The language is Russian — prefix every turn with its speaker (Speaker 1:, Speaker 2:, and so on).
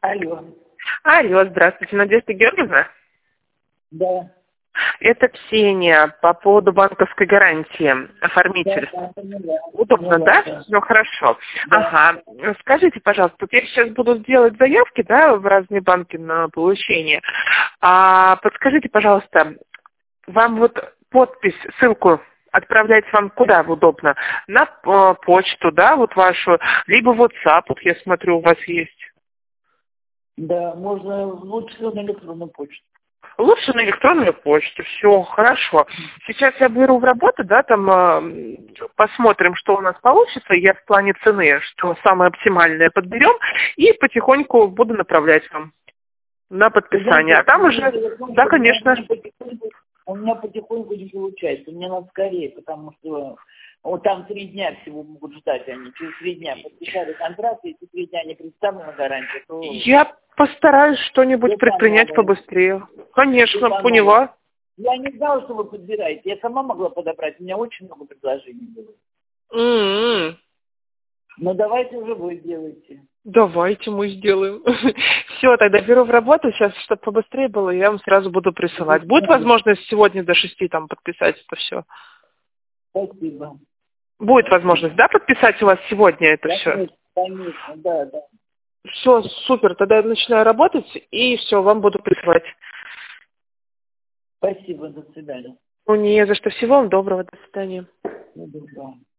Speaker 1: Алло.
Speaker 2: Алло, здравствуйте, Надежда Георгиевна.
Speaker 1: Да.
Speaker 2: Это Ксения по поводу банковской гарантии, оформитель.
Speaker 1: Да, поняла.
Speaker 2: Удобно,
Speaker 1: Поняла,
Speaker 2: да?
Speaker 1: да.
Speaker 2: Ну, хорошо.
Speaker 1: Да.
Speaker 2: Ага. Скажите, пожалуйста, вот я сейчас буду делать заявки, да, в разные банки на получение. Подскажите, пожалуйста, вам вот подпись, ссылку отправлять вам куда удобно? На почту, да, вот вашу, либо WhatsApp, вот я смотрю, у вас есть.
Speaker 1: Да, можно лучше всего на электронную почту.
Speaker 2: Лучше на электронную почту, все, хорошо. Сейчас я беру в работу, да, там посмотрим, что у нас получится. Я в плане цены, что самое оптимальное подберем, и потихоньку буду направлять вам на подписание. А там уже, да, конечно.
Speaker 1: У меня потихоньку не получается. Мне надо скорее, потому что вот там 3 дня всего могут ждать они. Через 3 дня подписали контракт, и если 3 дня не представлены на гарантию, то...
Speaker 2: Я постараюсь что-нибудь предпринять побыстрее. Конечно, поняла.
Speaker 1: Я не знала, что вы подбираете. Я сама могла подобрать. У меня очень много предложений было. Но давайте уже вы делаете.
Speaker 2: Давайте мы сделаем. Все, тогда беру в работу сейчас, чтобы побыстрее было, я вам сразу буду присылать. Будет возможность сегодня до 6 там подписать это все?
Speaker 1: Спасибо.
Speaker 2: Будет возможность, да, подписать у вас сегодня это все?
Speaker 1: Конечно, да.
Speaker 2: Все, супер, тогда я начинаю работать, и все, вам буду присылать.
Speaker 1: Спасибо, до свидания.
Speaker 2: Ну, не за что. Всего вам доброго, до свидания.
Speaker 1: До свидания.